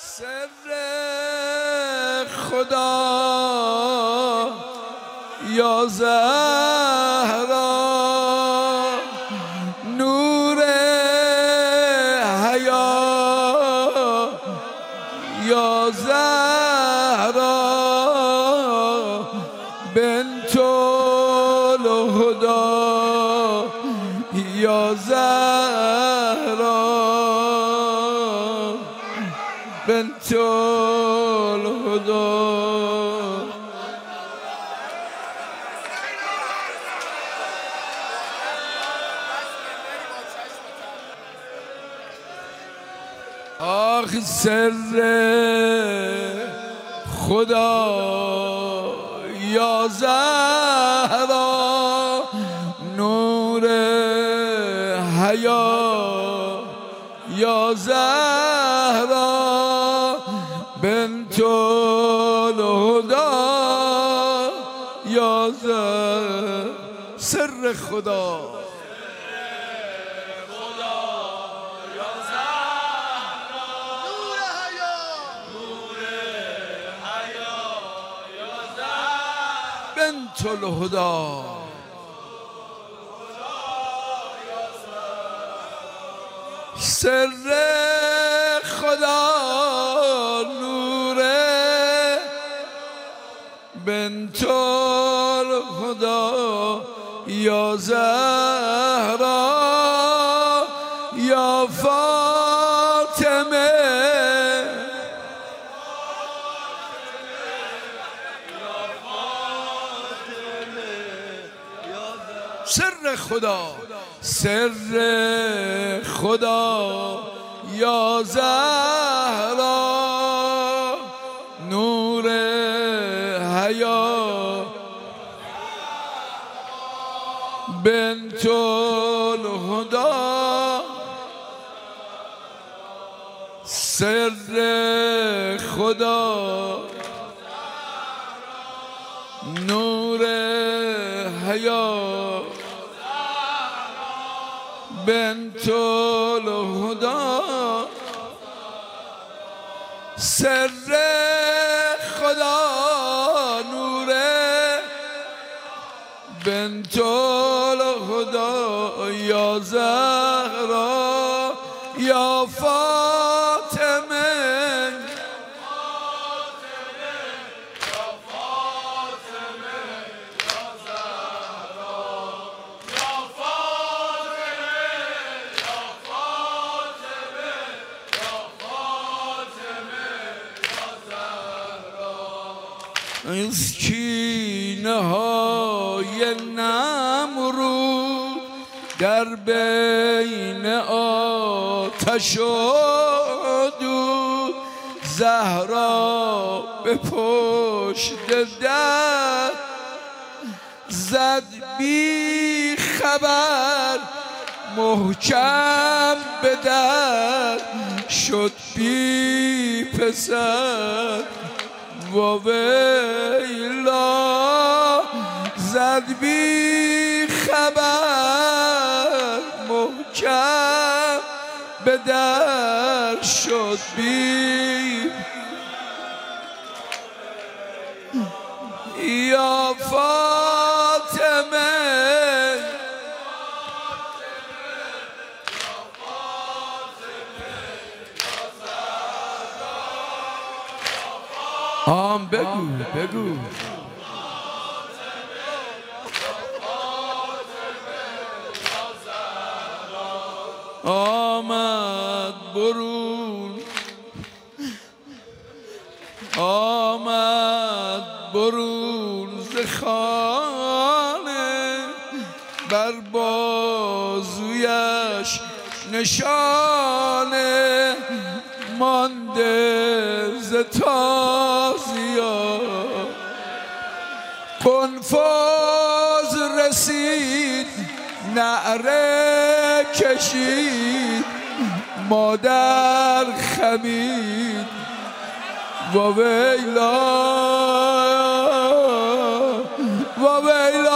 سر خدا یا زهرا نور حیا یا زهرا بنت الهدی یا زهرا بنت الهدی. آخ سر خدا یا زهرا نور حیا یا زهرا بنت الهدی یا زهرا. سر خدا بنت الهدی. سر خدا نور بنت الهدی یا زهرا یا فاطمه سر خدا. سر خدا یا زهرا نور حیا بنت الهدی. سر خدا نور حیا بنت الهدی. سر خدا نور بنت الهدی یا زهرا یا فاطمه از کینه های نمرود در بین آتش و دود زهرا به پشت در زد بی خبر محکم به در شد بی پسر و ویلا زد بی خبر محکم به در شد بی یا فاطمه بگو بگو آمد برون ز خانه بر بازویش نشانه مانده ز تازیا کنفوز رسید نعره کشید مادر خمید و ویلا و ویلا